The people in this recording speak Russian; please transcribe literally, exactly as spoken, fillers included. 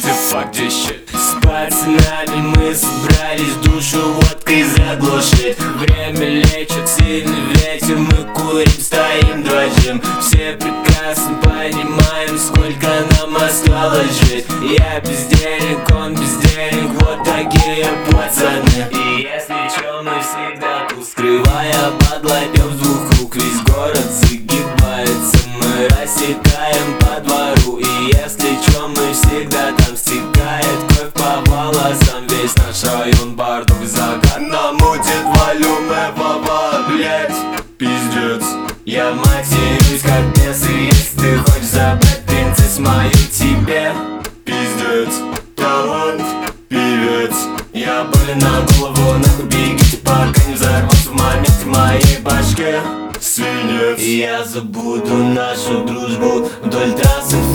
артефакт еще. С пацанами мы собрались душу водкой заглушить. Время лечит, сильный ветер, мы курим, стоим, дрожим. Все прекрасно понимаем, сколько нам осталось жить. Я без денег, он без денег, вот такие пацаны. И если чё, мы всегда тут, скрывая под лапем с двух рук. Весь город загибается, мы рассекаем по двору. И если чё, мы всегда там, стекает кровь по волосам. Весь наш район бардак, закат намутит волюме, баба, блять, Пиздец. я матерюсь как бес, и если ты хочешь забрать принцесс мою тебе. Пиздец. Талант, певец. Я болен на голову, нахуй бегите, пока не взорвался в моменте в моей башке. Свинец. И я забуду нашу дружбу вдоль трассы.